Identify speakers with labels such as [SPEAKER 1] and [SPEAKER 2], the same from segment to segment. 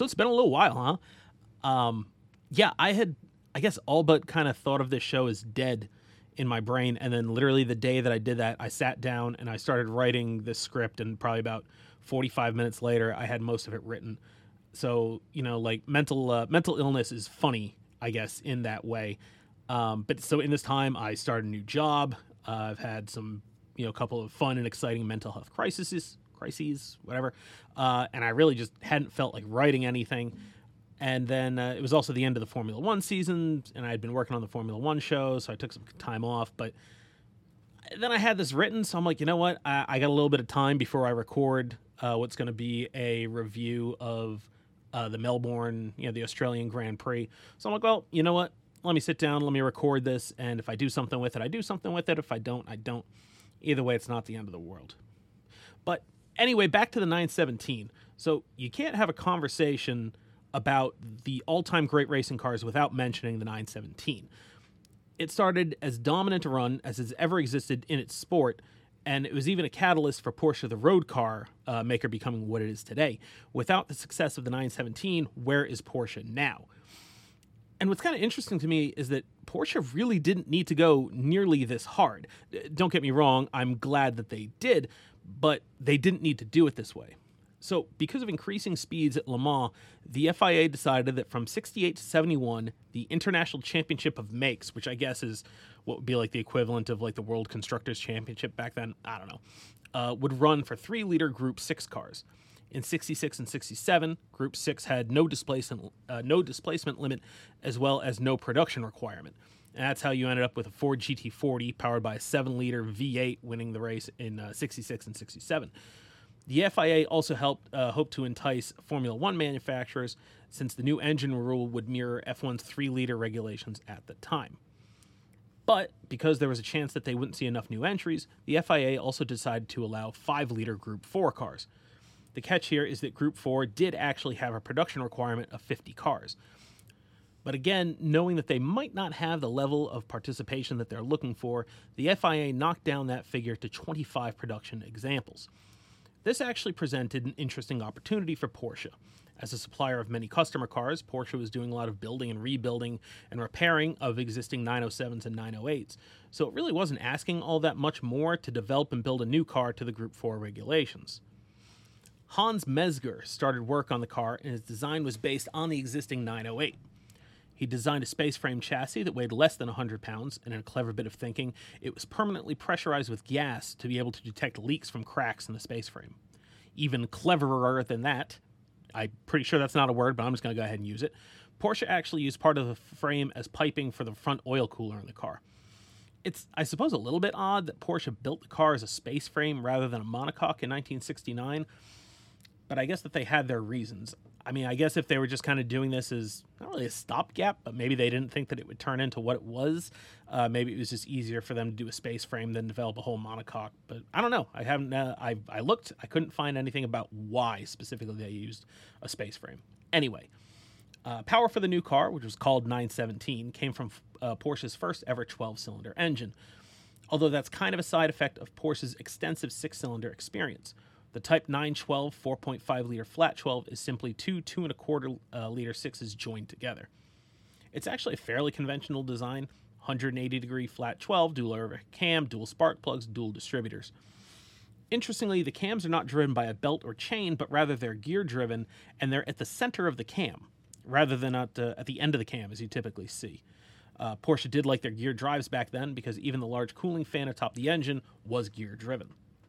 [SPEAKER 1] So it's been a little while, huh? Yeah, I guess, all but kind of thought of this show as dead in my brain. And then literally the day that I did that, I sat down and I started writing this script. And probably about 45 minutes later, I had most of it written. So, like mental illness is funny, I guess, in that way. But so in this time, I started a new job. I've had some, couple of fun and exciting mental health crises, whatever. And I really just hadn't felt like writing anything. And then it was also the end of the Formula One season, and I had been working on the Formula One show, so I took some time off. But then I had this written, so I'm like, you know what? I got a little bit of time before I record what's going to be a review of the Melbourne, the Australian Grand Prix. So I'm like, well, you know what? Let me sit down, let me record this, and if I do something with it, I do something with it. If I don't, I don't. Either way, it's not the end of the world. But anyway, back to the 917. So you can't have a conversation about the all-time great racing cars without mentioning the 917. It started as dominant a run as has ever existed in its sport, and it was even a catalyst for Porsche, the road car maker, becoming what it is today. Without the success of the 917, where is Porsche now? And what's kind of interesting to me is that Porsche really didn't need to go nearly this hard. Don't get me wrong, I'm glad that they did, but they didn't need to do it this way. So, because of increasing speeds at Le Mans, the FIA decided that from 68 to 71, the International Championship of Makes, which I guess is what would be like the equivalent of like the World Constructors Championship back then, I don't know, would run for 3-liter Group 6 cars. In 66 and 67, Group 6 had no displacement limit, as well as no production requirement. And that's how you ended up with a Ford GT40 powered by a 7-liter V8 winning the race in 66 and 67. The FIA also hoped to entice Formula One manufacturers, since the new engine rule would mirror F1's 3-liter regulations at the time. But because there was a chance that they wouldn't see enough new entries, the FIA also decided to allow 5-liter Group 4 cars. The catch here is that Group 4 did actually have a production requirement of 50 cars. But again, knowing that they might not have the level of participation that they're looking for, the FIA knocked down that figure to 25 production examples. This actually presented an interesting opportunity for Porsche. As a supplier of many customer cars, Porsche was doing a lot of building and rebuilding and repairing of existing 907s and 908s, so it really wasn't asking all that much more to develop and build a new car to the Group 4 regulations. Hans Mezger started work on the car, and his design was based on the existing 908. He designed a space frame chassis that weighed less than 100 pounds, and in a clever bit of thinking, it was permanently pressurized with gas to be able to detect leaks from cracks in the space frame. Even cleverer than that, I'm pretty sure that's not a word, but I'm just going to go ahead and use it, Porsche actually used part of the frame as piping for the front oil cooler in the car. It's, I suppose, a little bit odd that Porsche built the car as a space frame rather than a monocoque in 1969, but I guess that they had their reasons. I mean, I guess if they were just kind of doing this as not really a stopgap, but maybe they didn't think that it would turn into what it was. Maybe it was just easier for them to do a space frame than develop a whole monocoque. But I don't know. I haven't. I looked. I couldn't find anything about why specifically they used a space frame. Anyway, power for the new car, which was called 917, came from Porsche's first ever 12-cylinder engine. Although that's kind of a side effect of Porsche's extensive 6-cylinder experience. The Type 912 4.5-liter flat 12 is simply two 2.25-liter 6s joined together. It's actually a fairly conventional design, 180-degree flat 12, dual overhead cam, dual spark plugs, dual distributors. Interestingly, the cams are not driven by a belt or chain, but rather they're gear-driven, and they're at the center of the cam, rather than at the end of the cam, as you typically see. Porsche did like their gear drives back then, because even the large cooling fan atop the engine was gear-driven.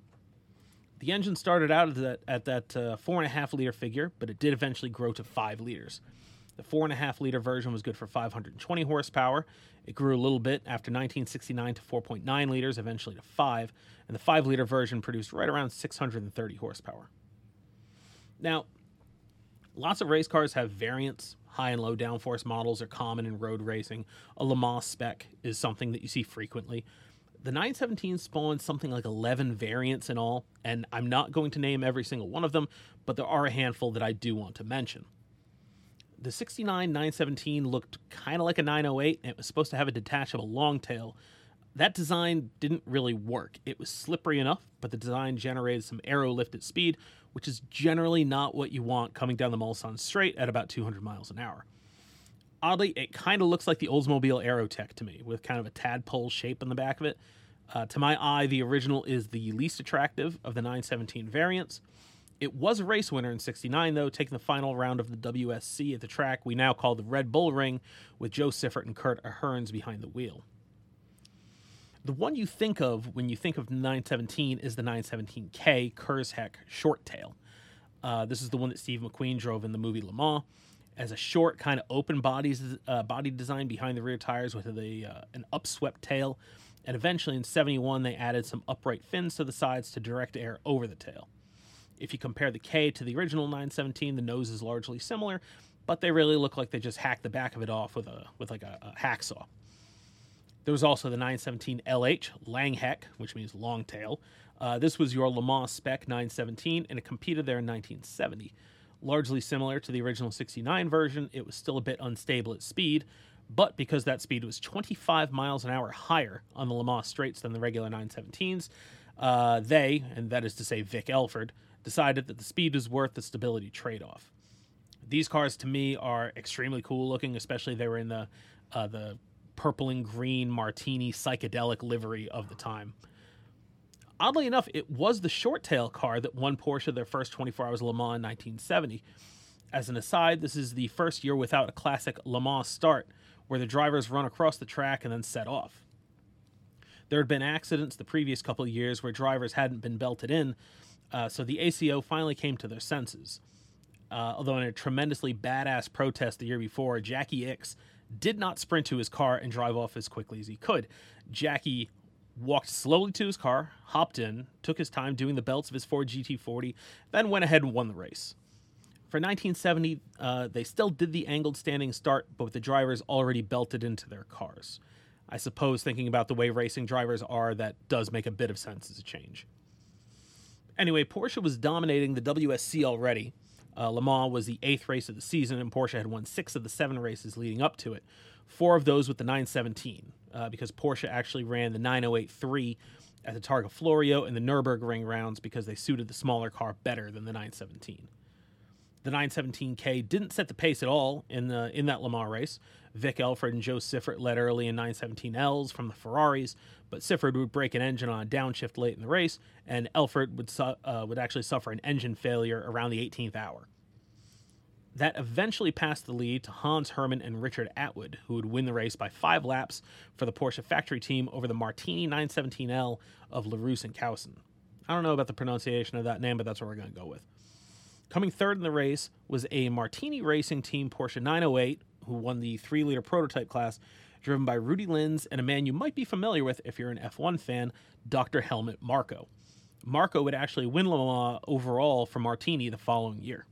[SPEAKER 1] The engine started out at that 4.5-liter figure, but it did eventually grow to 5 liters. The 4.5-liter version was good for 520 horsepower. It grew a little bit after 1969 to 4.9 liters, eventually to 5, and the 5-liter version produced right around 630 horsepower. Now, lots of race cars have variants. High and low downforce models are common in road racing. A Le Mans spec is something that you see frequently. The 917 spawned something like 11 variants in all, and I'm not going to name every single one of them, but there are a handful that I do want to mention. The 69 917 looked kind of like a 908, and it was supposed to have a detachable long tail. That design didn't really work. It was slippery enough, but the design generated some aero lift at speed, which is generally not what you want coming down the Mulsanne Straight at about 200 miles an hour. Oddly, it kind of looks like the Oldsmobile Aerotech to me, with kind of a tadpole shape on the back of it. To my eye, the original is the least attractive of the 917 variants. It was a race winner in '69, though, taking the final round of the WSC at the track we now call the Red Bull Ring, with Joe Siffert and Kurt Ahrens behind the wheel. The one you think of when you think of the 917 is the 917K Kurzheck Short Tail. This is the one that Steve McQueen drove in the movie Le Mans, as a short, kind of open body design behind the rear tires with an upswept tail. And eventually in '71, they added some upright fins to the sides to direct air over the tail. If you compare the K to the original 917, the nose is largely similar, but they really look like they just hacked the back of it off with a hacksaw. There was also the 917 LH Langheck, which means long tail. This was your Le Mans spec 917, and it competed there in 1970. Largely similar to the original '69 version, it was still a bit unstable at speed, but because that speed was 25 miles an hour higher on the Le Mans straights than the regular 917s, they, and that is to say Vic Elford, decided that the speed was worth the stability trade-off. These cars, to me, are extremely cool looking, especially they were in the purple and green martini psychedelic livery of the time. Oddly enough, it was the short tail car that won Porsche their first 24 Hours of Le Mans in 1970. As an aside, this is the first year without a classic Le Mans start, where the drivers run across the track and then set off. There had been accidents the previous couple of years where drivers hadn't been belted in, so the ACO finally came to their senses. Although in a tremendously badass protest the year before, Jackie Ickx did not sprint to his car and drive off as quickly as he could. Jackie walked slowly to his car, hopped in, took his time doing the belts of his Ford GT40, then went ahead and won the race. For 1970, they still did the angled standing start, but with the drivers already belted into their cars. I suppose, thinking about the way racing drivers are, that does make a bit of sense as a change. Anyway, Porsche was dominating the WSC already. Le Mans was the 8th race of the season, and Porsche had won 6 of the 7 races leading up to it, 4 of those with the 917, because Porsche actually ran the 908-3 at the Targa Florio and the Nürburgring rounds because they suited the smaller car better than the 917. The 917K didn't set the pace at all in that Le Mans race. Vic Elford and Joe Siffert led early in 917Ls from the Ferraris, but Siffert would break an engine on a downshift late in the race, and Elford would actually suffer an engine failure around the 18th hour. That eventually passed the lead to Hans Hermann and Richard Atwood, who would win the race by 5 laps for the Porsche factory team over the Martini 917L of LaRousse and Causen. I don't know about the pronunciation of that name, but that's what we're going to go with. Coming third in the race was a Martini Racing Team Porsche 908, who won the 3-liter prototype class, driven by Rudy Linz and a man you might be familiar with if you're an F1 fan, Dr. Helmut Marko. Marko would actually win Le Mans overall for Martini the following year.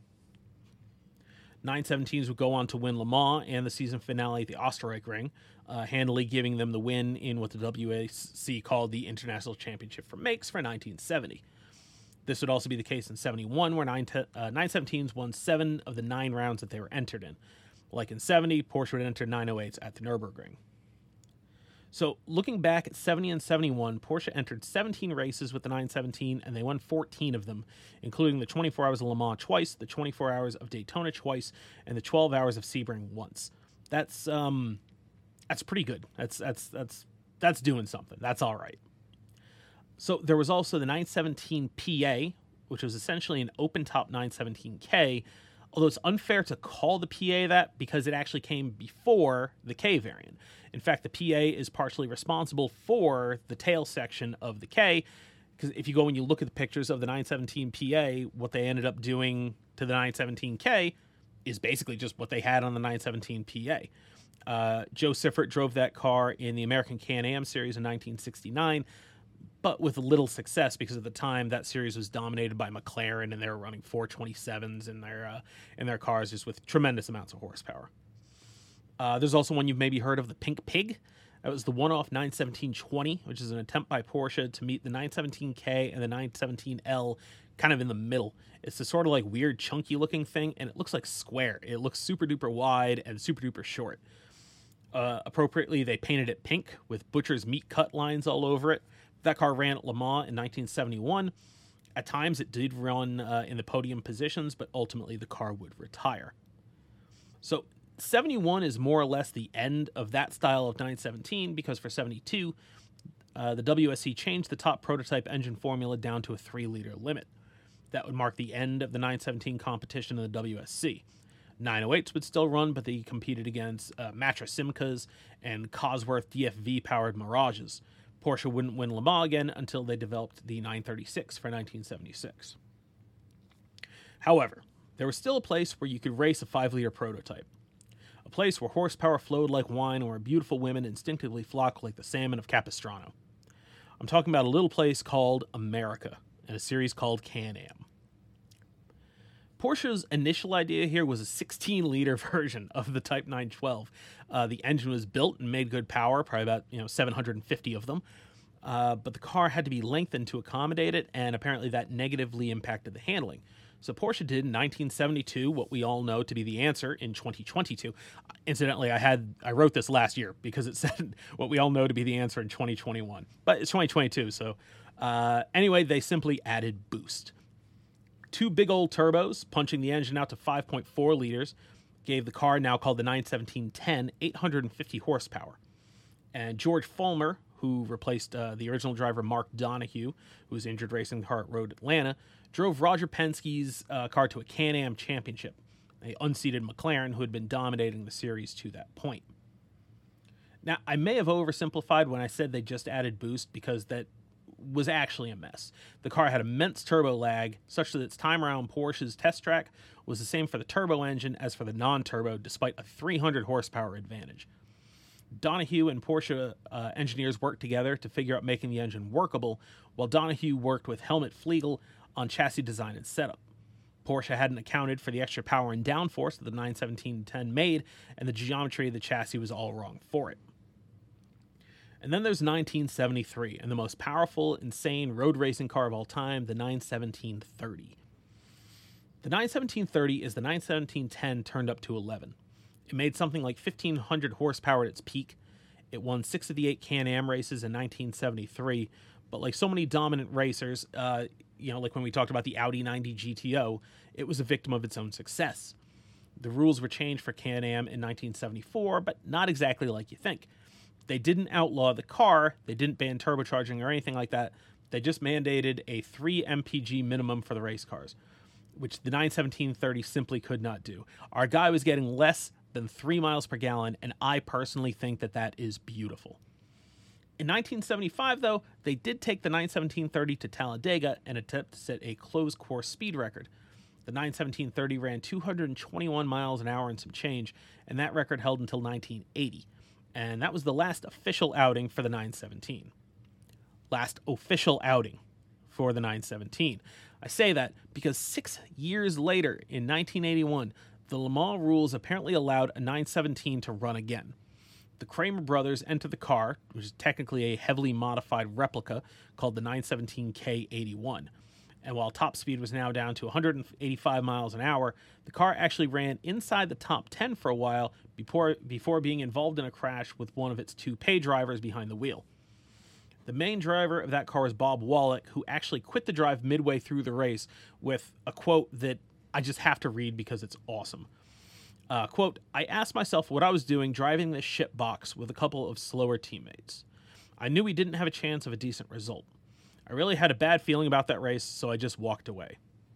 [SPEAKER 1] 917s would go on to win Le Mans and the season finale at the Österreich-Ring, handily giving them the win in what the WAC called the International Championship for Makes for 1970. This would also be the case in '71, where 917s won 7 of the 9 rounds that they were entered in. Like in '70, Porsche would enter 908s at the Nürburgring. So looking back at '70 and '71, Porsche entered 17 races with the 917, and they won 14 of them, including the 24 Hours of Le Mans twice, the 24 Hours of Daytona twice, and the 12 Hours of Sebring once. That's pretty good. That's doing something. That's all right. So there was also the 917 PA, which was essentially an open-top 917K, although it's unfair to call the PA that because it actually came before the K variant. In fact, the PA is partially responsible for the tail section of the K, because if you go and you look at the pictures of the 917 PA, what they ended up doing to the 917K is basically just what they had on the 917 PA. Joe Siffert drove that car in the American Can-Am Series in 1969, but with little success because at the time that series was dominated by McLaren, and they were running 427s in their cars just with tremendous amounts of horsepower. There's also one you've maybe heard of, the Pink Pig. That was the one-off 917-20, which is an attempt by Porsche to meet the 917K and the 917L kind of in the middle. It's a sort of like weird chunky looking thing, and it looks like square. It looks super duper wide and super duper short. Appropriately, they painted it pink with butcher's meat cut lines all over it. That car ran at Le Mans in 1971, At times it did run in the podium positions, but ultimately the car would retire. So 71 is more or less the end of that style of 917 because for 72, the WSC changed the top prototype engine formula down to a 3-liter limit. That would mark the end of the 917 competition in the WSC. 908s would still run, but they competed against Matra Simcas and Cosworth DFV-powered Mirages. Porsche wouldn't win Le Mans again until they developed the 936 for 1976. However, there was still a place where you could race a 5-liter prototype. A place where horsepower flowed like wine and where beautiful women instinctively flocked like the salmon of Capistrano. I'm talking about a little place called America and a series called Can-Am. Porsche's initial idea here was a 16-liter version of the Type 912. The engine was built and made good power, probably about 750 of them. But the car had to be lengthened to accommodate it, and apparently that negatively impacted the handling. So Porsche did in 1972 what we all know to be the answer in 2022. Incidentally, I wrote this last year because it said what we all know to be the answer in 2021. But it's 2022, so anyway, they simply added boost. 2 big old turbos, punching the engine out to 5.4 liters, gave the car, now called the 917-10, 850 horsepower. And George Fulmer, who replaced the original driver Mark Donohue, who was injured racing the car at Road Atlanta, drove Roger Penske's car to a Can-Am championship. They unseated McLaren, who had been dominating the series to that point. Now, I may have oversimplified when I said they just added boost because that was actually a mess. The car had immense turbo lag, such that its time around Porsche's test track was the same for the turbo engine as for the non-turbo, despite a 300 horsepower advantage. Donohue and Porsche engineers worked together to figure out making the engine workable, while Donohue worked with Helmut Fliegel on chassis design and setup. Porsche hadn't accounted for the extra power and downforce that the 917-10 made, and the geometry of the chassis was all wrong for it. And then there's 1973, and the most powerful, insane road racing car of all time, the 917-30. The 917-30 is the 917-10 turned up to 11. It made something like 1,500 horsepower at its peak. It won 6 of the 8 Can-Am races in 1973, but like so many dominant racers, like when we talked about the Audi 90 GTO, it was a victim of its own success. The rules were changed for Can-Am in 1974, but not exactly like you think. They didn't outlaw the car, they didn't ban turbocharging or anything like that. They just mandated a 3 mpg minimum for the race cars, which the 917-30 simply could not do. Our guy was getting less than 3 miles per gallon, and I personally think that that is beautiful. In 1975, though, they did take the 917-30 to Talladega and attempt to set a closed course speed record. The 917-30 ran 221 miles an hour and some change, and that record held until 1980. And that was the last official outing for the 917. Last official outing for the 917. I say that because 6 years later, in 1981, the Le Mans rules apparently allowed a 917 to run again. The Kramer brothers entered the car, which is technically a heavily modified replica called the 917K81. And while top speed was now down to 185 miles an hour, the car actually ran inside the top 10 for a while before being involved in a crash with one of its 2 pay drivers behind the wheel. The main driver of that car was Bob Wallach, who actually quit the drive midway through the race with a quote that I just have to read because it's awesome. Quote, "I asked myself what I was doing driving this shit box with a couple of slower teammates. I knew we didn't have a chance of a decent result. I really had a bad feeling about that race, so I just walked away."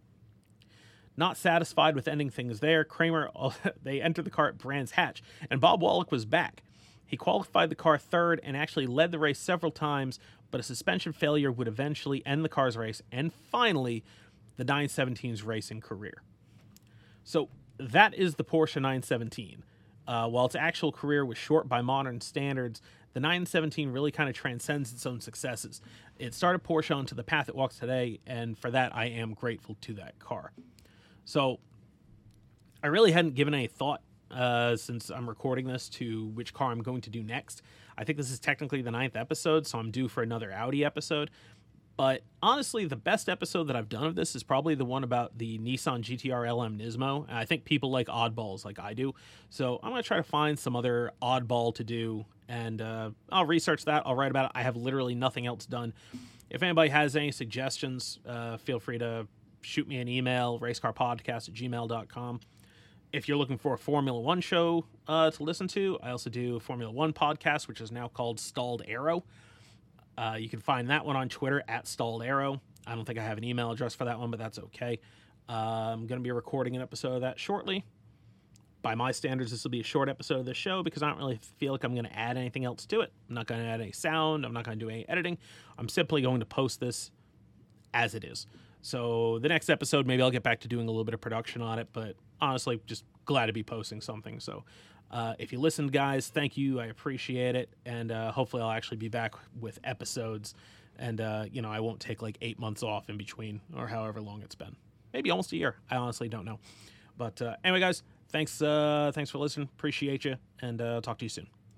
[SPEAKER 1] Not satisfied with ending things there, Kramer, they entered the car at Brands Hatch, and Bob Wallach was back. He qualified the car third and actually led the race several times, but a suspension failure would eventually end the car's race, and finally, the 917's racing career. So that is the Porsche 917. While its actual career was short by modern standards, the 917 really kind of transcends its own successes. It started Porsche onto the path it walks today, and for that, I am grateful to that car. So I really hadn't given any thought since I'm recording this to which car I'm going to do next. I think this is technically the 9th episode, so I'm due for another Audi episode. But honestly, the best episode that I've done of this is probably the one about the Nissan GT-R LM Nismo. And I think people like oddballs like I do. So I'm going to try to find some other oddball to do. And I'll research that. I'll write about it. I have literally nothing else done. If anybody has any suggestions, feel free to shoot me an email, racecarpodcast@gmail.com. If you're looking for a Formula One show to listen to, I also do a Formula One podcast, which is now called Stalled Arrow. You can find that one on Twitter @Stalled Arrow. I don't think I have an email address for that one, but that's okay. I'm going to be recording an episode of that shortly. By my standards, this will be a short episode of the show because I don't really feel like I'm going to add anything else to it. I'm not going to add any sound. I'm not going to do any editing. I'm simply going to post this as it is. So the next episode, maybe I'll get back to doing a little bit of production on it, but honestly, just glad to be posting something. So if you listened, guys, thank you. I appreciate it. And hopefully I'll actually be back with episodes. And, I won't take like 8 months off in between or however long it's been. Maybe almost a year. I honestly don't know. But anyway, guys, thanks for listening. Appreciate you. And talk to you soon.